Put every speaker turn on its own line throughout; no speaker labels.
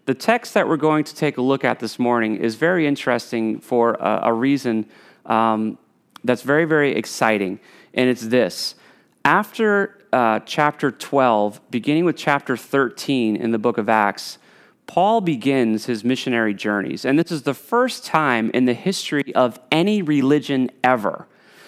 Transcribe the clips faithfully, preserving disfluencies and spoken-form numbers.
The text that we're going to take a look at this morning is very interesting for a, a reason um, that's very, very exciting, and it's this. After uh, chapter twelve, beginning with chapter thirteen in the book of Acts, Paul begins his missionary journeys, and this is the first time in the history of any religion ever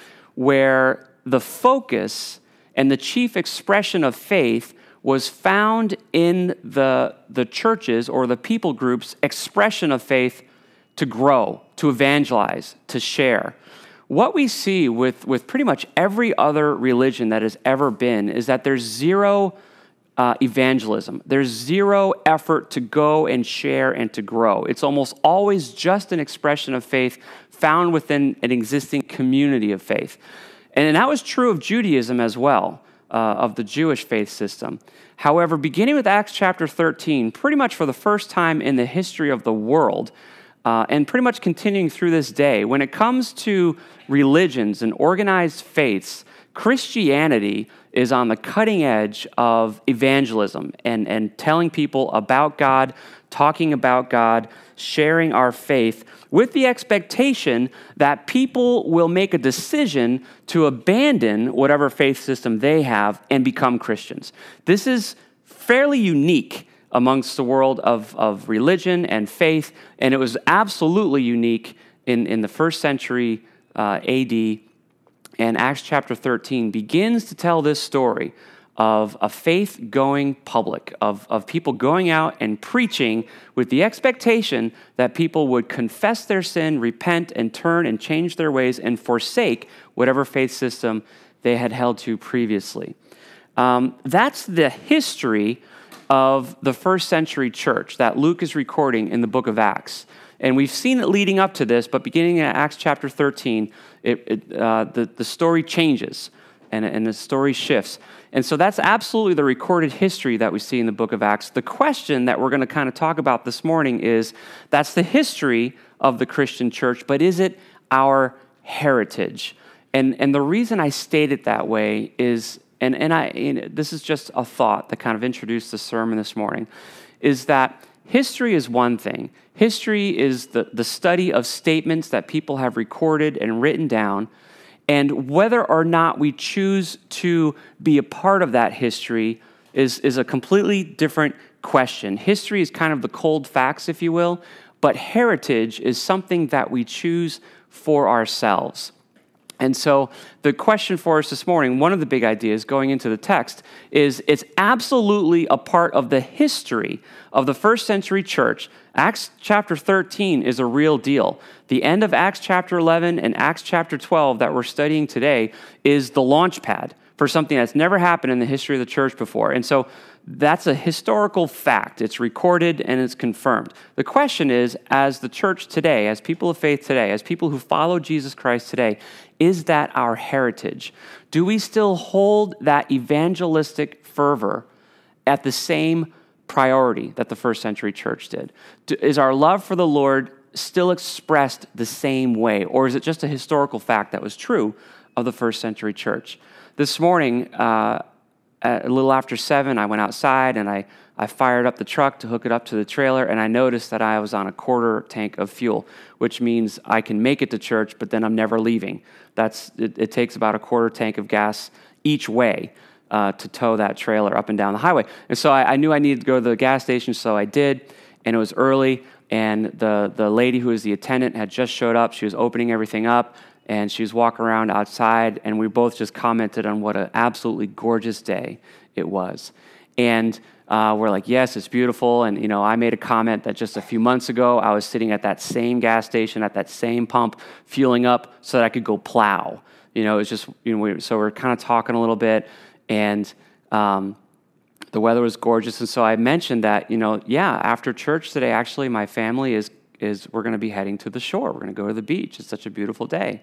where the focus and the chief expression of faith was found in the, the churches or the people groups' expression of faith to grow, to evangelize, to share. What we see with, with pretty much every other religion that has ever been is that there's zero uh, evangelism. There's zero effort to go and share and to grow. It's almost always just an expression of faith found within an existing community of faith. And that was true of Judaism as well, uh, of the Jewish faith system. However, beginning with Acts chapter thirteen, pretty much for the first time in the history of the world, uh, and pretty much continuing through this day, when it comes to religions and organized faiths, Christianity is on the cutting edge of evangelism and, and telling people about God, talking about God, sharing our faith, with the expectation that people will make a decision to abandon whatever faith system they have and become Christians. This is fairly unique amongst the world of, of religion and faith, and it was absolutely unique in, in the first century uh, A D, and Acts chapter thirteen begins to tell this story of a faith going public, of, of people going out and preaching with the expectation that people would confess their sin, repent, and turn and change their ways and forsake whatever faith system they had held to previously. Um, that's the history of the first century church that Luke is recording in the book of Acts. And we've seen it leading up to this, but beginning in Acts chapter thirteen, it, it, uh, the, the story changes and, and the story shifts. And so that's absolutely the recorded history that we see in the book of Acts. The question that we're going to kind of talk about this morning is, that's the history of the Christian church, but is it our heritage? And, and the reason I state it that way is, and, and I you know, this is just a thought that kind of introduced the sermon this morning, is that history is one thing. History is the, the study of statements that people have recorded and written down, and whether or not we choose to be a part of that history is, is a completely different question. History is kind of the cold facts, if you will, but heritage is something that we choose for ourselves. And so the question for us this morning, one of the big ideas going into the text, is it's absolutely a part of the history of the first century church. Acts chapter thirteen is a real deal. The end of Acts chapter eleven and Acts chapter twelve that we're studying today is the launch pad for something that's never happened in the history of the church before. And so that's a historical fact. It's recorded and it's confirmed. The question is, as the church today, as people of faith today, as people who follow Jesus Christ today, is that our heritage? Do we still hold that evangelistic fervor at the same priority that the first century church did? Is our love for the Lord still expressed the same way, or is it just a historical fact that was true of the first century church? This morning, uh, a little after seven, I went outside and I, I fired up the truck to hook it up to the trailer, and I noticed that I was on a quarter tank of fuel, which means I can make it to church, but then I'm never leaving. That's it, it takes about a quarter tank of gas each way uh, to tow that trailer up and down the highway. And so I, I knew I needed to go to the gas station, so I did, and it was early, and the, the lady who was the attendant had just showed up. She was opening everything up, and she was walking around outside, and we both just commented on what an absolutely gorgeous day it was. And uh, we're like, yes, it's beautiful. And, you know, I made a comment that just a few months ago, I was sitting at that same gas station, at that same pump, fueling up so that I could go plow. You know, it's just, you know, we, so we're kind of talking a little bit, and um, the weather was gorgeous. And so I mentioned that, you know, yeah, after church today, actually, my family is is we're going to be heading to the shore. We're going to go to the beach. It's such a beautiful day.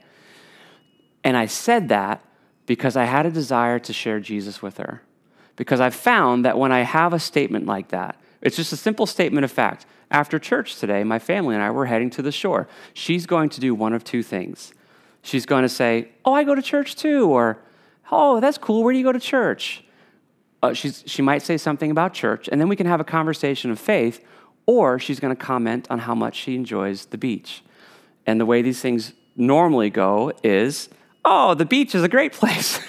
And I said that because I had a desire to share Jesus with her. Because I've found that when I have a statement like that, it's just a simple statement of fact. After church today, my family and I were heading to the shore. She's going to do one of two things. She's going to say, oh, I go to church too, or, oh, that's cool. Where do you go to church? Uh, she's, she might say something about church, and then we can have a conversation of faith, or she's going to comment on how much she enjoys the beach. And the way these things normally go is, oh, the beach is a great place.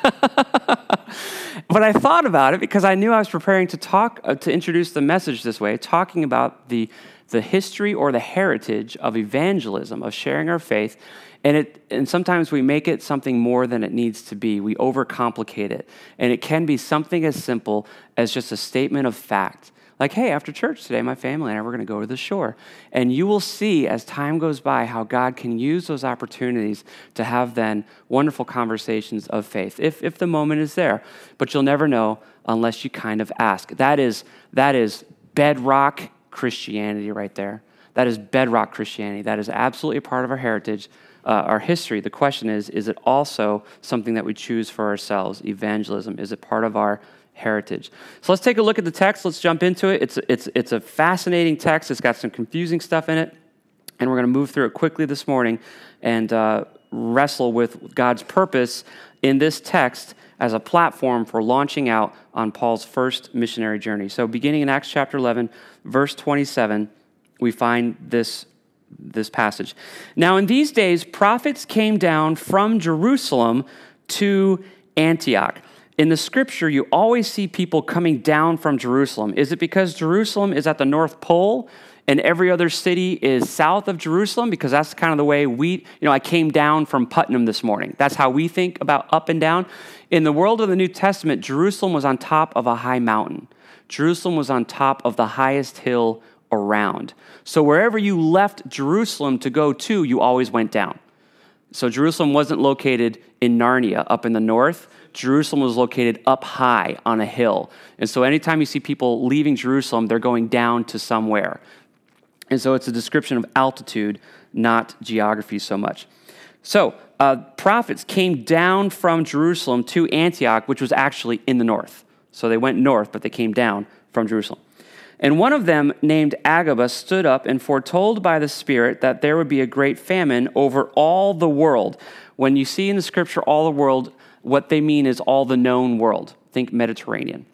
But I thought about it because I knew I was preparing to talk, uh, to introduce the message this way, talking about the, the history or the heritage of evangelism, of sharing our faith. And it, and sometimes we make it something more than it needs to be. We overcomplicate it. And it can be something as simple as just a statement of fact. Like, hey, after church today, my family and I, we're going to go to the shore. And you will see as time goes by how God can use those opportunities to have then wonderful conversations of faith, if if the moment is there. But you'll never know unless you kind of ask. That is, that is bedrock Christianity right there. That is bedrock Christianity. That is absolutely a part of our heritage, uh, our history. The question is, is it also something that we choose for ourselves? Evangelism, is it part of our heritage? So let's take a look at the text. Let's jump into it. It's it's it's a fascinating text. It's got some confusing stuff in it, and we're going to move through it quickly this morning and uh, wrestle with God's purpose in this text as a platform for launching out on Paul's first missionary journey. So beginning in Acts chapter eleven, verse twenty-seven, we find this this passage. Now in these days, prophets came down from Jerusalem to Antioch. In the scripture, you always see people coming down from Jerusalem. Is it because Jerusalem is at the North Pole and every other city is south of Jerusalem? Because that's kind of the way we, you know, I came down from Putnam this morning. That's how we think about up and down. In the world of the New Testament, Jerusalem was on top of a high mountain. Jerusalem was on top of the highest hill around. So wherever you left Jerusalem to go to, you always went down. So Jerusalem wasn't located in Narnia up in the north. Jerusalem was located up high on a hill. And so anytime you see people leaving Jerusalem, they're going down to somewhere. And so it's a description of altitude, not geography so much. So uh, prophets came down from Jerusalem to Antioch, which was actually in the north. So they went north, but they came down from Jerusalem. And one of them, named Agabus, stood up and foretold by the Spirit that there would be a great famine over all the world. When you see in the scripture all the world, what they mean is all the known world. Think Mediterranean.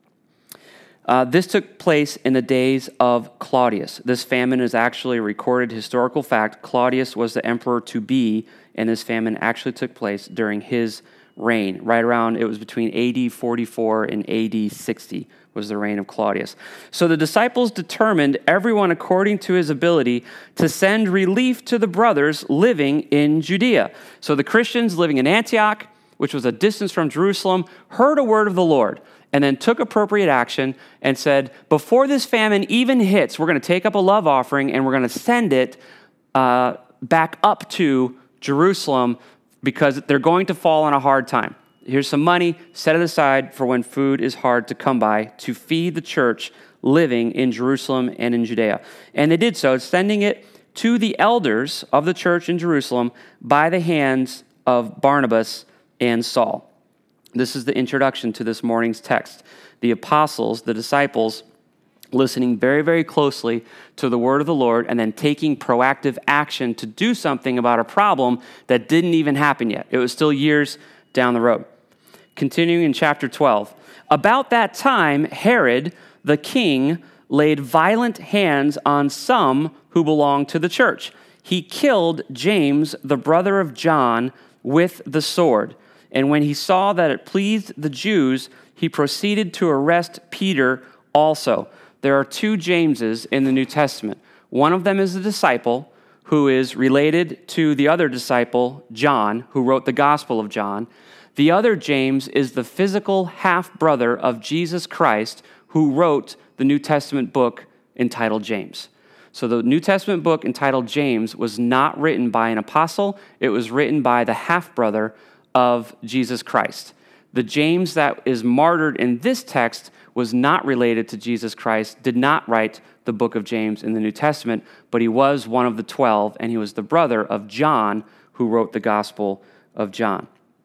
Uh, this took place in the days of Claudius. This famine is actually a recorded historical fact. Claudius was the emperor to be, and this famine actually took place during his reign. Right around, it was between A D forty-four and A D sixty was the reign of Claudius. So the disciples determined, everyone according to his ability, to send relief to the brothers living in Judea. So the Christians living in Antioch, which was a distance from Jerusalem, heard a word of the Lord and then took appropriate action and said, before this famine even hits, we're going to take up a love offering and we're going to send it uh, back up to Jerusalem because they're going to fall on a hard time. Here's some money, set it aside for when food is hard to come by to feed the church living in Jerusalem and in Judea. And they did so, sending it to the elders of the church in Jerusalem by the hands of Barnabas and Saul. This is the introduction to this morning's text. The apostles, the disciples, listening very, very closely to the word of the Lord and then taking proactive action to do something about a problem that didn't even happen yet. It was still years down the road. Continuing in chapter twelve. About that time, Herod, the king, laid violent hands on some who belonged to the church. He killed James, the brother of John, with the sword. And when he saw that it pleased the Jews, he proceeded to arrest Peter also. There are two Jameses in the New Testament. One of them is a disciple who is related to the other disciple, John, who wrote the Gospel of John. The other James is the physical half-brother of Jesus Christ who wrote the New Testament book entitled James. So the New Testament book entitled James was not written by an apostle. It was written by the half-brother of Jesus Christ. The James that is martyred in this text was not related to Jesus Christ, did not write the book of James in the New Testament, but he was one of the twelve, and he was the brother of John, who wrote the Gospel of John.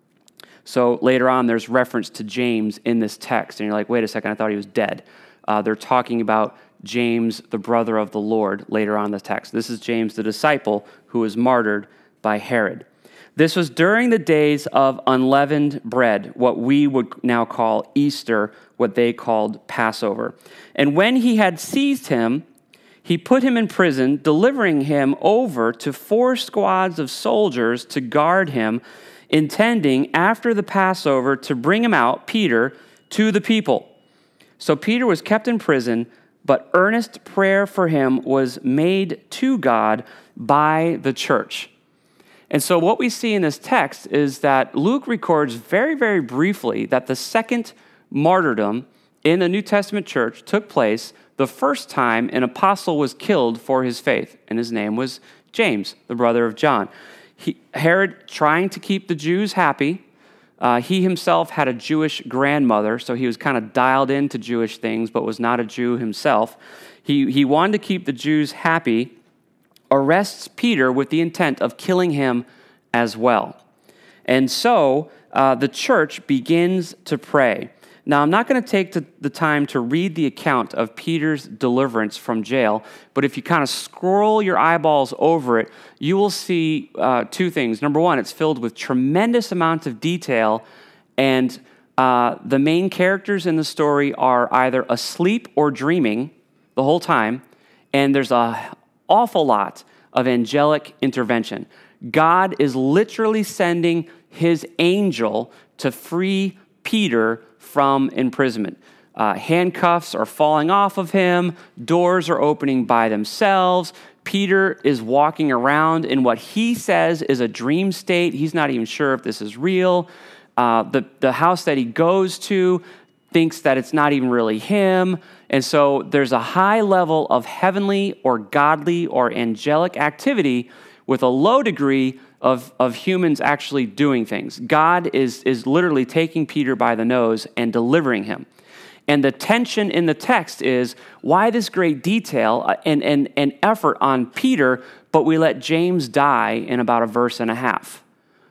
So later on, there's reference to James in this text, and you're like, wait a second, I thought he was dead. Uh, they're talking about James, the brother of the Lord, later on in the text. This is James, the disciple, who was martyred by Herod. This was during the days of unleavened bread, what we would now call Easter, what they called Passover. And when he had seized him, he put him in prison, delivering him over to four squads of soldiers to guard him, intending after the Passover to bring him out, Peter, to the people. So Peter was kept in prison, but earnest prayer for him was made to God by the church. And so what we see in this text is that Luke records very, very briefly that the second martyrdom in the New Testament church took place the first time an apostle was killed for his faith, and his name was James, the brother of John. He, Herod, trying to keep the Jews happy, uh, he himself had a Jewish grandmother, so he was kind of dialed into Jewish things, but was not a Jew himself. He, he wanted to keep the Jews happy, arrests Peter with the intent of killing him as well. And so uh, the church begins to pray. Now, I'm not going to take the time to read the account of Peter's deliverance from jail, but if you kind of scroll your eyeballs over it, you will see uh, two things. Number one, it's filled with tremendous amounts of detail, and uh, the main characters in the story are either asleep or dreaming the whole time, and there's an awful lot of angelic intervention. God is literally sending his angel to free Peter from imprisonment. Uh, handcuffs are falling off of him. Doors are opening by themselves. Peter is walking around in what he says is a dream state. He's not even sure if this is real. Uh, the, the house that he goes to thinks that it's not even really him. And so there's a high level of heavenly or godly or angelic activity with a low degree of, of humans actually doing things. God is, is literally taking Peter by the nose and delivering him. And the tension in the text is, why this great detail and, and, and effort on Peter, but we let James die in about a verse and a half?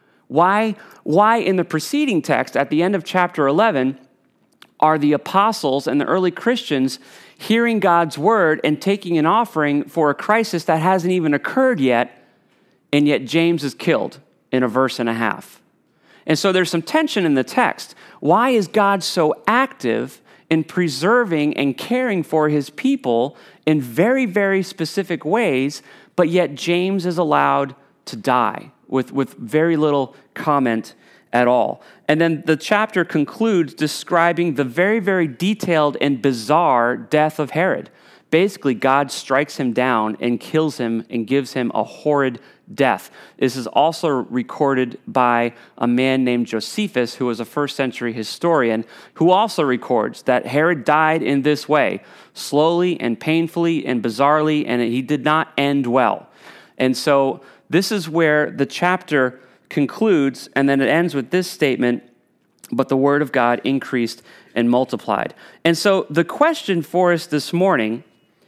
Why, why in the preceding text, at the end of chapter eleven, are the apostles and the early Christians hearing God's word and taking an offering for a crisis that hasn't even occurred yet, and yet James is killed in a verse and a half? And so there's some tension in the text. Why is God so active in preserving and caring for his people in very, very specific ways, but yet James is allowed to die with, with very little comment at all? And then the chapter concludes describing the very, very detailed and bizarre death of Herod. Basically, God strikes him down and kills him and gives him a horrid death. This is also recorded by a man named Josephus, who was a first century historian, who also records that Herod died in this way, slowly and painfully and bizarrely, and he did not end well. And so this is where the chapter concludes, and then it ends with this statement, but the word of God increased and multiplied. And so the question for us this morning,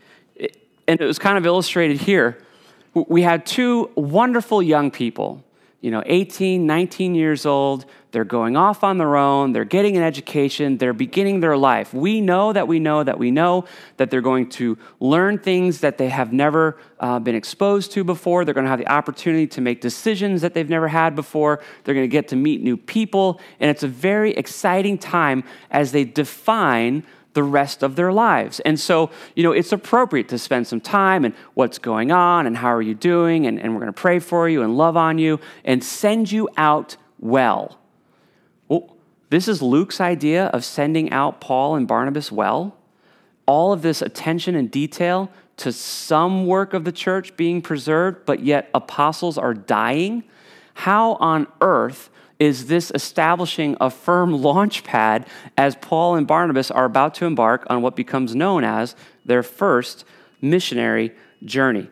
and it was kind of illustrated here, we had two wonderful young people, you know, eighteen, nineteen years old. They're going off on their own. They're getting an education. They're beginning their life. We know that we know that we know that they're going to learn things that they have never uh, been exposed to before. They're going to have the opportunity to make decisions that they've never had before. They're going to get to meet new people. And it's a very exciting time as they define the rest of their lives. And so, you know, it's appropriate to spend some time and what's going on and how are you doing, and, and we're going to pray for you and love on you and send you out well. Well, this is Luke's idea of sending out Paul and Barnabas well. All of this attention and detail to some work of the church being preserved, but yet apostles are dying. How on earth is this establishing a firm launch pad as Paul and Barnabas are about to embark on what becomes known as their first missionary journey?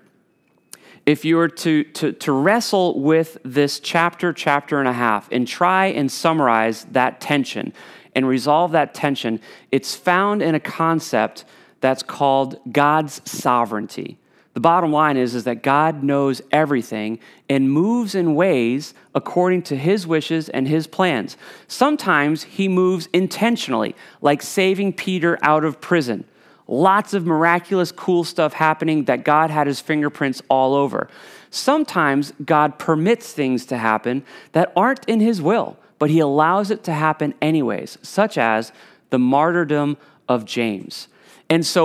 If you were to, to, to wrestle with this chapter, chapter and a half, and try and summarize that tension and resolve that tension, it's found in a concept that's called God's sovereignty. The bottom line is, is that God knows everything and moves in ways according to his wishes and his plans. Sometimes he moves intentionally, like saving Peter out of prison. Lots of miraculous, cool stuff happening that God had his fingerprints all over. Sometimes God permits things to happen that aren't in his will, but he allows it to happen anyways, such as the martyrdom of James. And so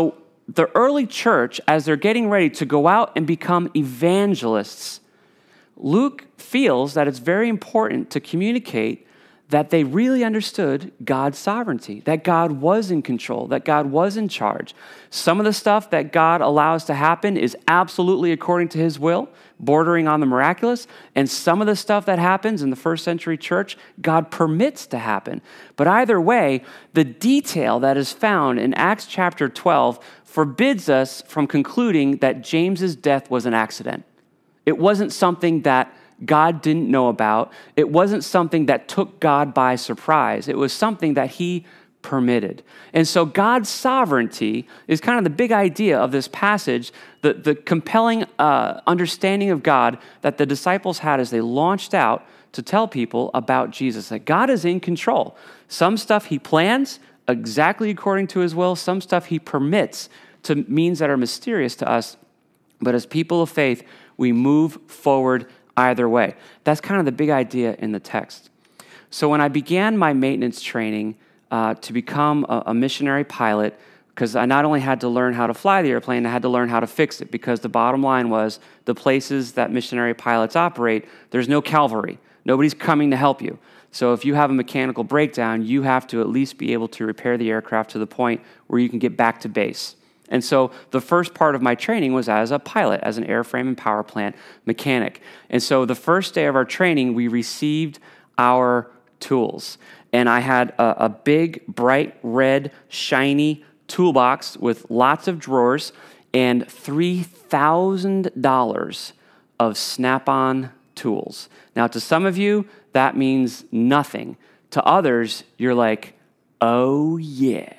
the early church, as they're getting ready to go out and become evangelists, Luke feels that it's very important to communicate that they really understood God's sovereignty, that God was in control, that God was in charge. Some of the stuff that God allows to happen is absolutely according to his will, bordering on the miraculous, and some of the stuff that happens in the first century church, God permits to happen. But either way, the detail that is found in Acts chapter twelve forbids us from concluding that James's death was an accident. It wasn't something that God didn't know about. It wasn't something that took God by surprise. It was something that he permitted. And so God's sovereignty is kind of the big idea of this passage, the, the compelling uh, understanding of God that the disciples had as they launched out to tell people about Jesus, that God is in control. Some stuff he plans exactly according to his will. Some stuff he permits to means that are mysterious to us. But as people of faith, we move forward either way. That's kind of the big idea in the text. So when I began my maintenance training uh, to become a, a missionary pilot, because I not only had to learn how to fly the airplane, I had to learn how to fix it, because the bottom line was the places that missionary pilots operate, there's no cavalry. Nobody's coming to help you. So if you have a mechanical breakdown, you have to at least be able to repair the aircraft to the point where you can get back to base. And so the first part of my training was as a pilot, as an airframe and power plant mechanic. And so the first day of our training, we received our tools. And I had a, a big, bright, red, shiny toolbox with lots of drawers and three thousand dollars of Snap-on tools. Now, to some of you, that means nothing. To others, you're like, oh, yeah.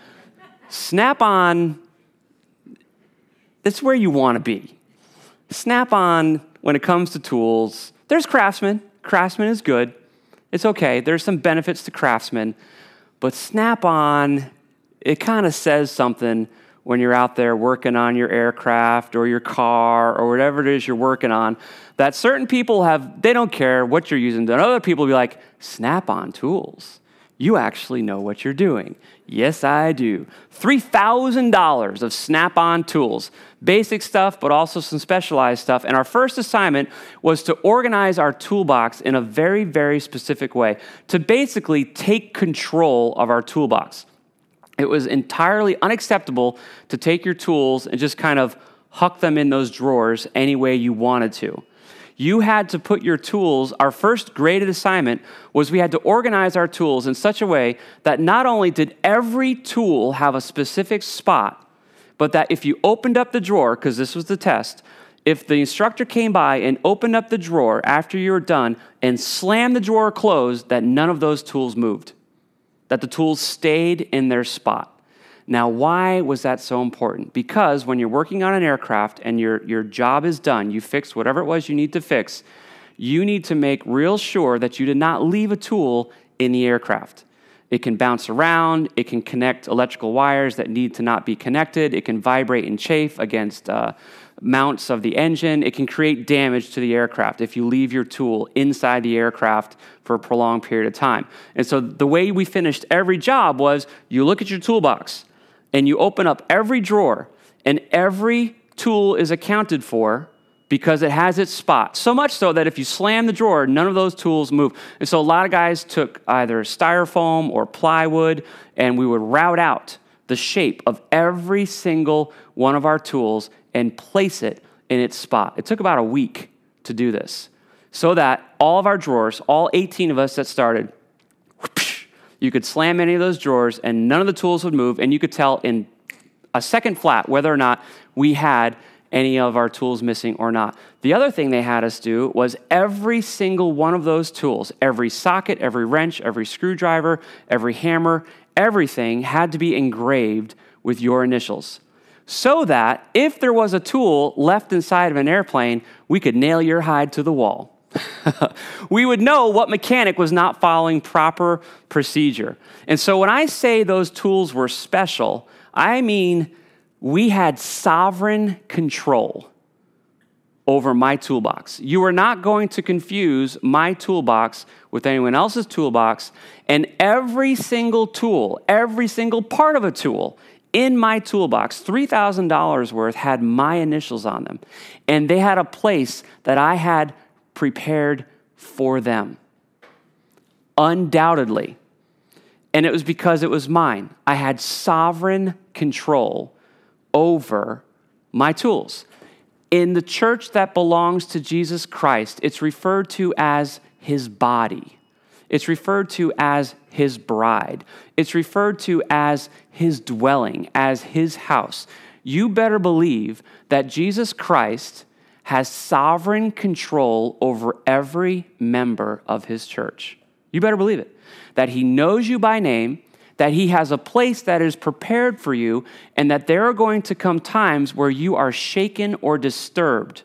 Snap-on, that's where you want to be. Snap-on, when it comes to tools, there's Craftsman. Craftsman is good. It's okay. There's some benefits to Craftsman. But Snap-on, it kind of says something when you're out there working on your aircraft or your car or whatever it is you're working on, that certain people have, they don't care what you're using. And other people will be like, Snap-on tools. You actually know what you're doing. Yes, I do. three thousand dollars of Snap-on tools. Basic stuff, but also some specialized stuff. And our first assignment was to organize our toolbox in a very, very specific way, to basically take control of our toolbox. It was entirely unacceptable to take your tools and just kind of huck them in those drawers any way you wanted to. You had to put your tools, our first graded assignment was we had to organize our tools in such a way that not only did every tool have a specific spot, but that if you opened up the drawer, because this was the test, if the instructor came by and opened up the drawer after you were done and slammed the drawer closed, that none of those tools moved, that the tools stayed in their spot. Now, why was that so important? Because when you're working on an aircraft and your, your job is done, you fixed whatever it was you need to fix, you need to make real sure that you did not leave a tool in the aircraft. It can bounce around, it can connect electrical wires that need to not be connected, it can vibrate and chafe against uh, mounts of the engine, it can create damage to the aircraft if you leave your tool inside the aircraft for a prolonged period of time. And so the way we finished every job was you look at your toolbox, and you open up every drawer, and every tool is accounted for because it has its spot. So much so that if you slam the drawer, none of those tools move. And so a lot of guys took either styrofoam or plywood, and we would route out the shape of every single one of our tools and place it in its spot. It took about a week to do this, so that all of our drawers, all eighteen of us that started, whoosh, you could slam any of those drawers and none of the tools would move, and you could tell in a second flat whether or not we had any of our tools missing or not. The other thing they had us do was every single one of those tools, every socket, every wrench, every screwdriver, every hammer, everything had to be engraved with your initials, so that if there was a tool left inside of an airplane, we could nail your hide to the wall. We would know what mechanic was not following proper procedure. And so when I say those tools were special, I mean we had sovereign control over my toolbox. You are not going to confuse my toolbox with anyone else's toolbox, and every single tool, every single part of a tool in my toolbox, three thousand dollars worth had my initials on them. And they had a place that I had prepared for them. Undoubtedly. And it was because it was mine. I had sovereign control over my tools. In the church that belongs to Jesus Christ, it's referred to as his body. It's referred to as his bride. It's referred to as his dwelling, as his house. You better believe that Jesus Christ has sovereign control over every member of his church. You better believe it. That he knows you by name, that he has a place that is prepared for you, and that there are going to come times where you are shaken or disturbed.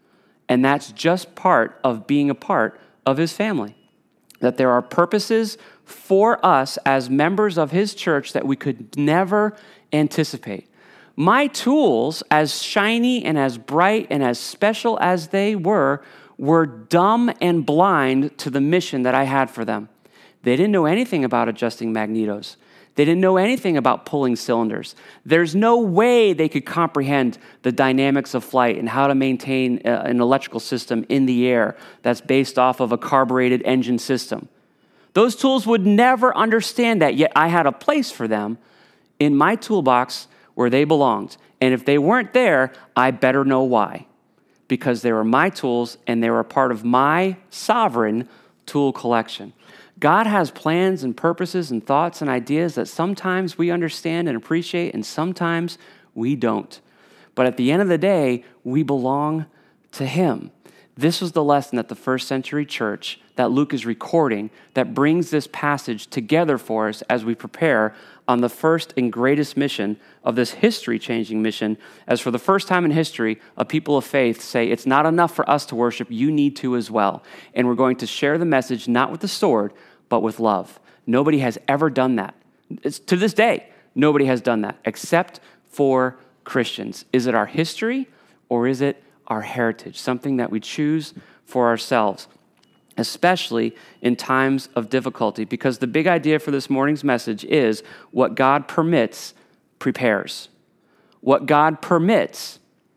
And that's just part of being a part of his family. That there are purposes for us as members of his church that we could never anticipate. My tools, as shiny and as bright and as special as they were, were dumb and blind to the mission that I had for them. They didn't know anything about adjusting magnetos. They didn't know anything about pulling cylinders. There's no way they could comprehend the dynamics of flight and how to maintain a, an electrical system in the air that's based off of a carbureted engine system. Those tools would never understand that, yet I had a place for them in my toolbox where they belonged. And if they weren't there, I better know why. Because they were my tools and they were a part of my sovereign tool collection. God has plans and purposes and thoughts and ideas that sometimes we understand and appreciate and sometimes we don't. But at the end of the day, we belong to him. This was the lesson that the first century church that Luke is recording that brings this passage together for us as we prepare on the first and greatest mission of this history-changing mission, as for the first time in history, a people of faith say, it's not enough for us to worship, you need to as well. And we're going to share the message not with the sword, but with love. Nobody has ever done that. It's, to this day, nobody has done that except for Christians. Is it our history or is it our heritage? Something that we choose for ourselves, especially in times of difficulty. Because the big idea for this morning's message is what God permits prepares. What God permits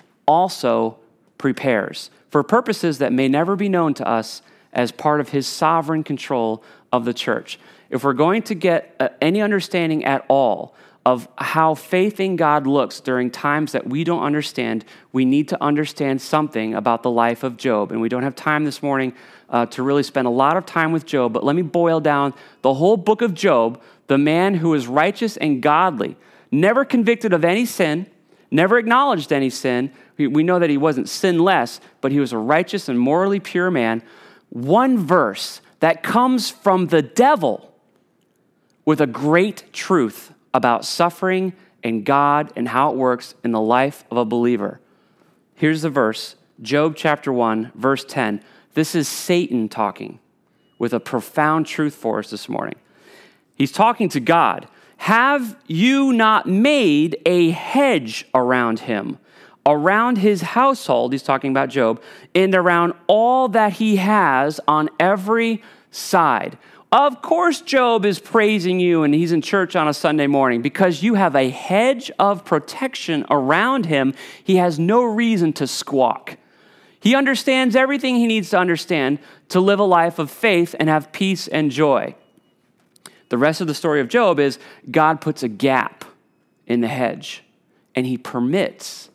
also prepares for purposes that may never be known to us as part of his sovereign control of the church. If we're going to get uh, any understanding at all of how faith in God looks during times that we don't understand, we need to understand something about the life of Job. And we don't have time this morning uh, to really spend a lot of time with Job, but let me boil down the whole book of Job, the man who is righteous and godly, never convicted of any sin, never acknowledged any sin. We, we know that he wasn't sinless, but he was a righteous and morally pure man. One verse that comes from the devil with a great truth about suffering and God and how it works in the life of a believer. Here's the verse, Job chapter one, verse ten. This is Satan talking with a profound truth for us this morning. He's talking to God. Have you not made a hedge around him, around his household, he's talking about Job, and around all that he has on every side? Of course, Job is praising you and he's in church on a Sunday morning because you have a hedge of protection around him. He has no reason to squawk. He understands everything he needs to understand to live a life of faith and have peace and joy. The rest of the story of Job is God puts a gap in the hedge and he permits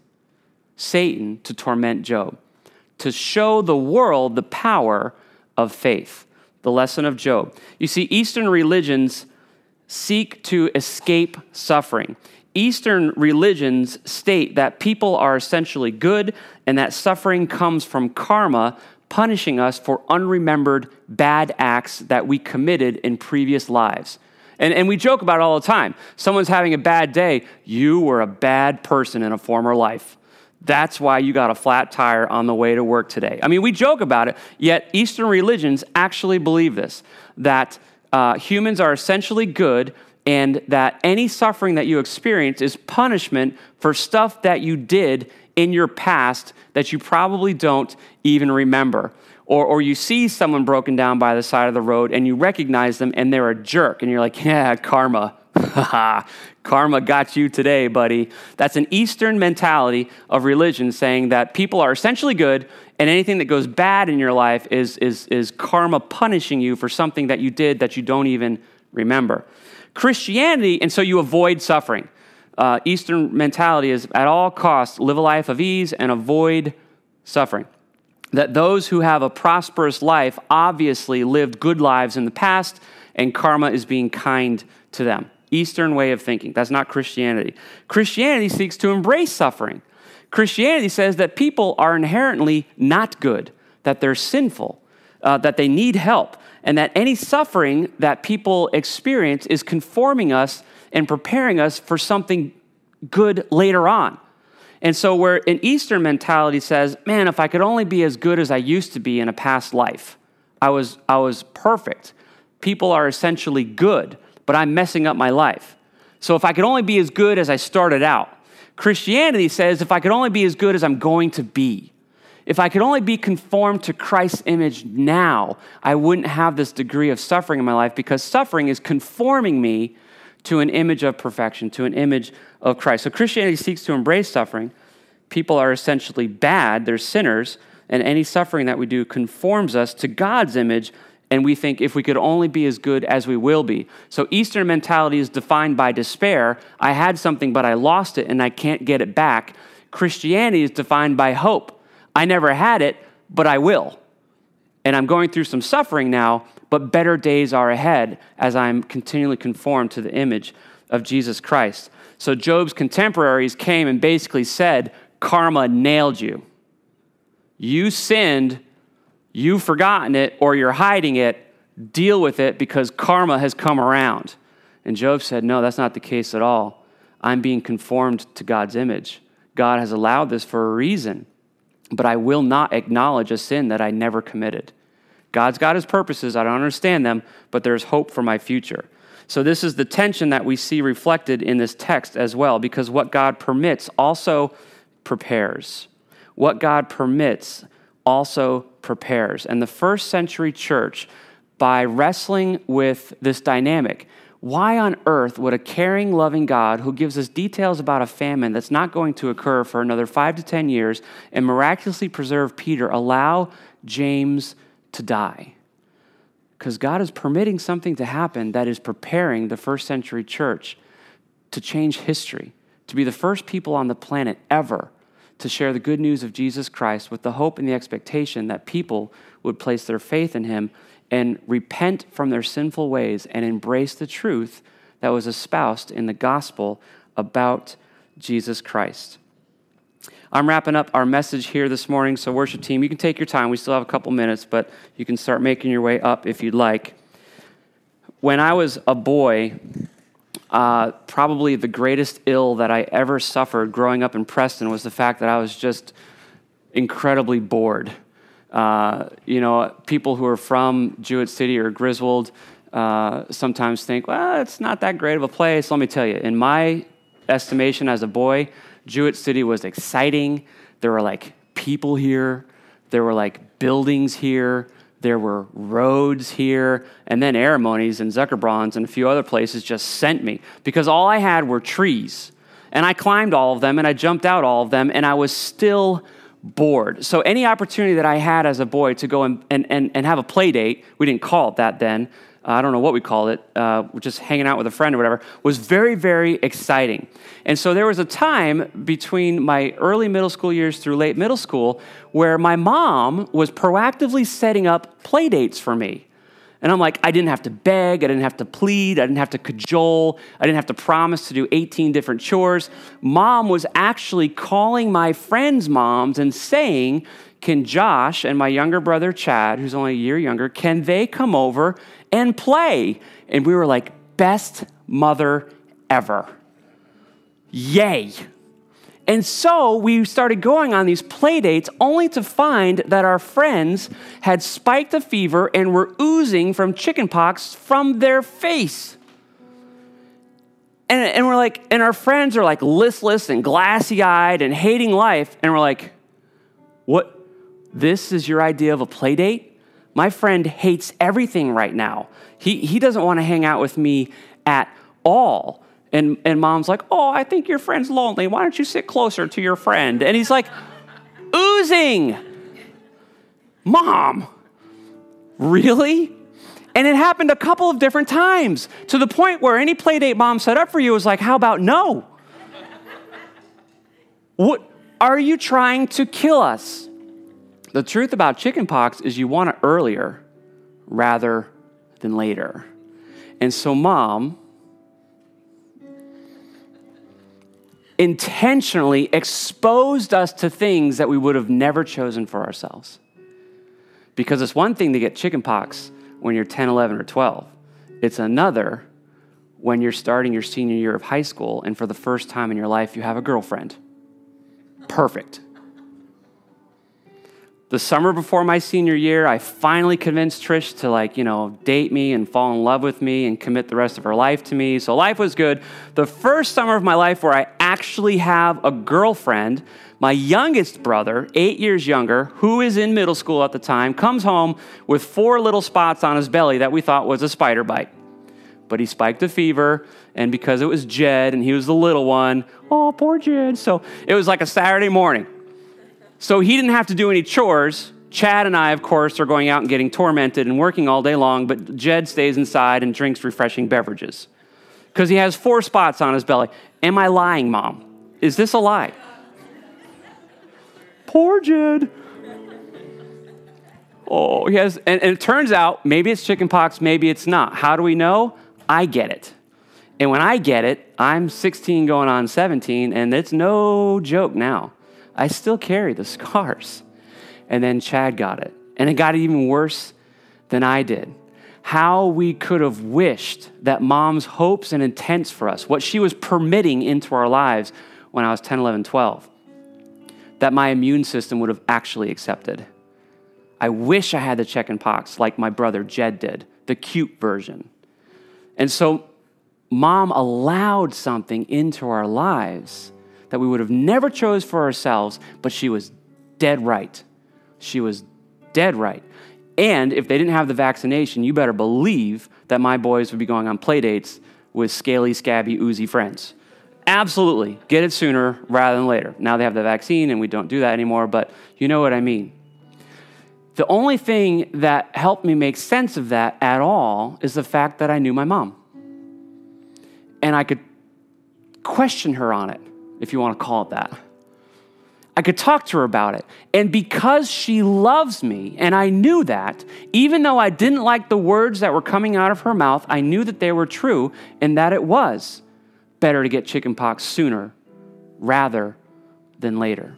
Satan to torment Job, to show the world the power of faith. The lesson of Job. You see, Eastern religions seek to escape suffering. Eastern religions state that people are essentially good and that suffering comes from karma, punishing us for unremembered bad acts that we committed in previous lives. And, and we joke about it all the time. Someone's having a bad day. You were a bad person in a former life. That's why you got a flat tire on the way to work today. I mean, we joke about it, yet Eastern religions actually believe this, that uh, humans are essentially good and that any suffering that you experience is punishment for stuff that you did in your past that you probably don't even remember. Or, or you see someone broken down by the side of the road and you recognize them and they're a jerk and you're like, yeah, karma, Karma got you today, buddy. That's an Eastern mentality of religion, saying that people are essentially good, and anything that goes bad in your life is, is, is karma punishing you for something that you did that you don't even remember. Christianity, and so you avoid suffering. Uh, Eastern mentality is at all costs, live a life of ease and avoid suffering. That those who have a prosperous life obviously lived good lives in the past, and karma is being kind to them. Eastern way of thinking. That's not Christianity. Christianity seeks to embrace suffering. Christianity says that people are inherently not good, that they're sinful, uh, that they need help, and that any suffering that people experience is conforming us and preparing us for something good later on. And so where an Eastern mentality says, man, if I could only be as good as I used to be in a past life, I was, I was perfect. People are essentially good, but I'm messing up my life. So if I could only be as good as I started out. Christianity says if I could only be as good as I'm going to be, if I could only be conformed to Christ's image now, I wouldn't have this degree of suffering in my life, because suffering is conforming me to an image of perfection, to an image of Christ. So Christianity seeks to embrace suffering. People are essentially bad, they're sinners, and any suffering that we do conforms us to God's image, and we think if we could only be as good as we will be. So Eastern mentality is defined by despair. I had something, but I lost it, and I can't get it back. Christianity is defined by hope. I never had it, but I will. And I'm going through some suffering now, but better days are ahead as I'm continually conformed to the image of Jesus Christ. So Job's contemporaries came and basically said, karma nailed you. You sinned, you've forgotten it, or you're hiding it. Deal with it, because karma has come around. And Job said, no, that's not the case at all. I'm being conformed to God's image. God has allowed this for a reason, but I will not acknowledge a sin that I never committed. God's got his purposes. I don't understand them, but there's hope for my future. So this is the tension that we see reflected in this text as well, because what God permits also prepares. What God permits also prepares. And the first century church, by wrestling with this dynamic, why on earth would a caring, loving God who gives us details about a famine that's not going to occur for another five to ten years and miraculously preserve Peter allow James to die? Because God is permitting something to happen that is preparing the first century church to change history, to be the first people on the planet ever to share the good news of Jesus Christ with the hope and the expectation that people would place their faith in him and repent from their sinful ways and embrace the truth that was espoused in the gospel about Jesus Christ. I'm wrapping up our message here this morning, so worship team, you can take your time. We still have a couple minutes, but you can start making your way up if you'd like. When I was a boy, uh, probably the greatest ill that I ever suffered growing up in Preston was the fact that I was just incredibly bored. Uh, you know, people who are from Jewett City or Griswold uh, sometimes think, well, it's not that great of a place. Let me tell you, in my estimation as a boy, Jewett City was exciting. There were like people here. There were like buildings here. There were roads here. And then Airmonies and Zuckerbrons and a few other places just sent me because all I had were trees. And I climbed all of them and I jumped out all of them and I was still bored. So any opportunity that I had as a boy to go and, and, and, and have a play date, we didn't call it that then, uh, I don't know what we called it, uh, just hanging out with a friend or whatever, was very, very exciting. And so there was a time between my early middle school years through late middle school where my mom was proactively setting up play dates for me. And I'm like, I didn't have to beg, I didn't have to plead, I didn't have to cajole, I didn't have to promise to do eighteen different chores. Mom was actually calling my friends' moms and saying, can Josh and my younger brother Chad, who's only a year younger, can they come over and play? And we were like, best mother ever. Yay. And so we started going on these play dates only to find that our friends had spiked a fever and were oozing from chickenpox from their face. And, and we're like, and our friends are like listless and glassy-eyed and hating life. And we're like, what? This is your idea of a play date? My friend hates everything right now. He, he doesn't want to hang out with me at all. And, and mom's like, oh, I think your friend's lonely. Why don't you sit closer to your friend? And he's like, oozing. Mom, really? And it happened a couple of different times to the point where any play date mom set up for you was like, how about no? What are you trying to kill us? The truth about chickenpox is you want it earlier rather than later. And so mom intentionally exposed us to things that we would have never chosen for ourselves. Because it's one thing to get chickenpox when you're ten, eleven, or twelve. It's another when you're starting your senior year of high school and for the first time in your life you have a girlfriend. Perfect. The summer before my senior year, I finally convinced Trish to like, you know, date me and fall in love with me and commit the rest of her life to me. So life was good. The first summer of my life where I actually have a girlfriend, my youngest brother, eight years younger, who is in middle school at the time, comes home with four little spots on his belly that we thought was a spider bite. But he spiked a fever, and because it was Jed and he was the little one, oh, poor Jed. So it was like a Saturday morning. So he didn't have to do any chores. Chad and I, of course, are going out and getting tormented and working all day long, but Jed stays inside and drinks refreshing beverages because he has four spots on his belly. Am I lying, Mom? Is this a lie? Poor Jed. Oh, he has, and, and it turns out maybe it's chickenpox, maybe it's not. How do we know? I get it. And when I get it, I'm sixteen going on seventeen, and it's no joke now. I still carry the scars. And then Chad got it. And it got even worse than I did. How we could have wished that mom's hopes and intents for us, what she was permitting into our lives when I was ten, eleven, twelve, that my immune system would have actually accepted. I wish I had the chickenpox like my brother Jed did, the cute version. And so mom allowed something into our lives that we would have never chose for ourselves, but she was dead right. She was dead right. And if they didn't have the vaccination, you better believe that my boys would be going on play dates with scaly, scabby, oozy friends. Absolutely. Get it sooner rather than later. Now they have the vaccine and we don't do that anymore, but you know what I mean. The only thing that helped me make sense of that at all is the fact that I knew my mom. And I could question her on it, if you want to call it that. I could talk to her about it. And because she loves me, and I knew that, even though I didn't like the words that were coming out of her mouth, I knew that they were true and that it was better to get chickenpox sooner rather than later.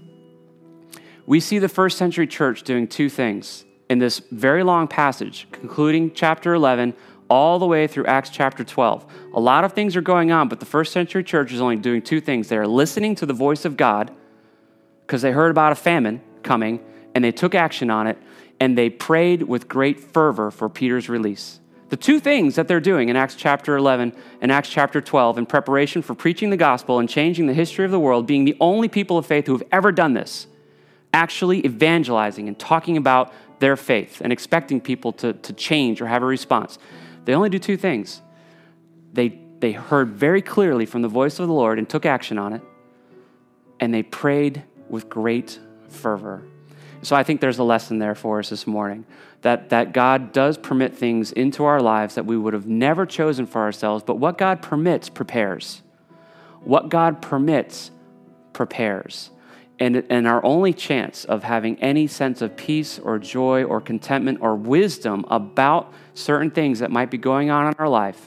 We see the first century church doing two things in this very long passage, concluding chapter eleven, all the way through Acts chapter twelve. A lot of things are going on, but the first century church is only doing two things. They are listening to the voice of God because they heard about a famine coming, and they took action on it, and they prayed with great fervor for Peter's release. The two things that they're doing in Acts chapter eleven and Acts chapter twelve in preparation for preaching the gospel and changing the history of the world, being the only people of faith who have ever done this, actually evangelizing and talking about their faith and expecting people to, to change or have a response. They only do two things. They, they heard very clearly from the voice of the Lord and took action on it, and they prayed with great fervor. So I think there's a lesson there for us this morning, that, that God does permit things into our lives that we would have never chosen for ourselves, but what God permits prepares. What God permits prepares. And, and our only chance of having any sense of peace or joy or contentment or wisdom about certain things that might be going on in our life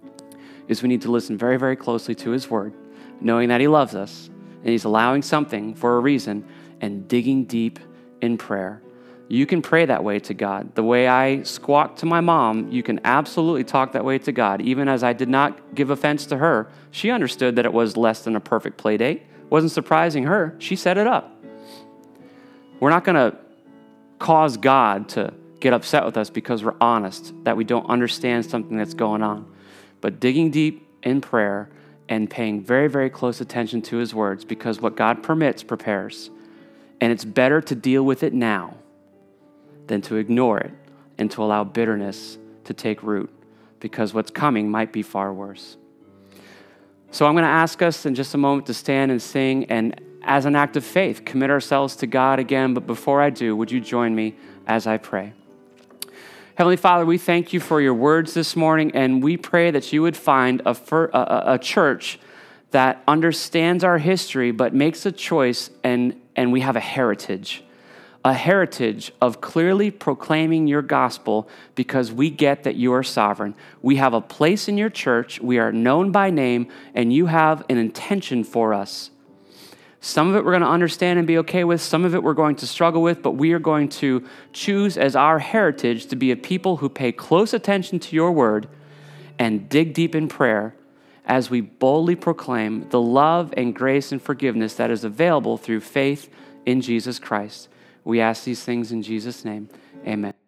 is we need to listen very, very closely to his word, knowing that he loves us and he's allowing something for a reason, and digging deep in prayer. You can pray that way to God. The way I squawked to my mom, you can absolutely talk that way to God. Even as I did not give offense to her, she understood that it was less than a perfect play date. Wasn't surprising her. She set it up. We're not going to cause God to get upset with us because we're honest, that we don't understand something that's going on. But digging deep in prayer and paying very, very close attention to his words, because what God permits prepares. And it's better to deal with it now than to ignore it and to allow bitterness to take root, because what's coming might be far worse. So I'm going to ask us in just a moment to stand and sing, and as an act of faith, commit ourselves to God again. But before I do, would you join me as I pray? Heavenly Father, we thank you for your words this morning, and we pray that you would find a, fir- a, a church that understands our history but makes a choice, and, and we have a heritage, a heritage of clearly proclaiming your gospel because we get that you are sovereign. We have a place in your church, we are known by name, and you have an intention for us. Some of it we're going to understand and be okay with. Some of it we're going to struggle with, but we are going to choose as our heritage to be a people who pay close attention to your word and dig deep in prayer as we boldly proclaim the love and grace and forgiveness that is available through faith in Jesus Christ. We ask these things in Jesus' name. Amen.